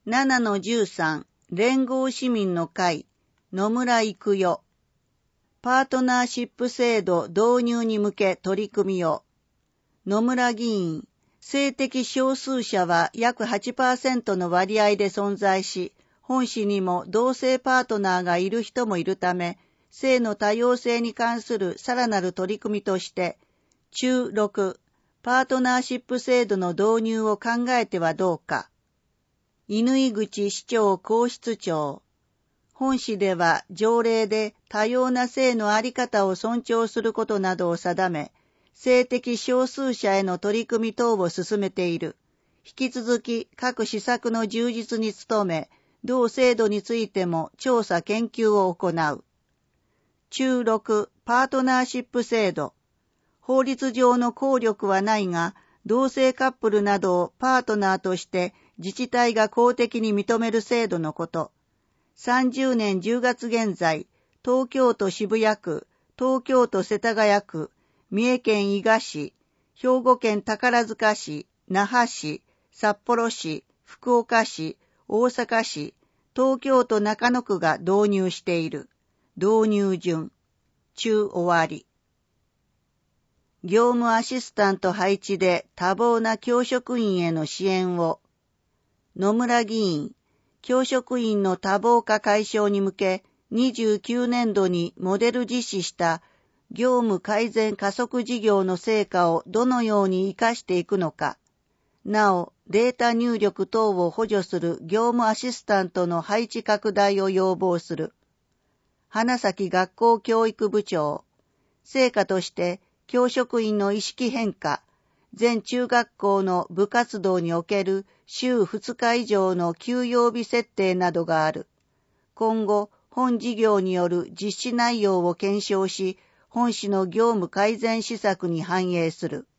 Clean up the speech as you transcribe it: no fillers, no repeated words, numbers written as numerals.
7-13 連合市民の会野村育代パートナーシップ制度導入に向け取り組みを野村議員性的少数者は約 8% の割合で存在し、本市にも同性パートナーがいる人もいるため、性の多様性に関するさらなる取り組みとして、中6パートナーシップ制度の導入を考えてはどうか。乾口市長皇室長。本市では条例で多様な性の在り方を尊重することなどを定め、性的少数者への取り組み等を進めている。引き続き各施策の充実に努め、同制度についても調査研究を行う。中6パートナーシップ制度。法律上の効力はないが、同性カップルなどをパートナーとして自治体が公的に認める制度のこと。30年10月現在、東京都渋谷区、東京都世田谷区、三重県伊賀市、兵庫県宝塚市、那覇市、札幌市、福岡市、大阪市、東京都中野区が導入している。導入順。中終わり。業務アシスタント配置で多忙な教職員への支援を。野村議員、教職員の多忙化解消に向け、29年度にモデル実施した業務改善加速事業の成果をどのように活かしていくのか。なお、データ入力等を補助する業務アシスタントの配置拡大を要望する。花咲学校教育部長。成果として、教職員の意識変化、全中学校の部活動における週2日以上の休養日設定などがある。今後、本事業による実施内容を検証し、本市の業務改善施策に反映する。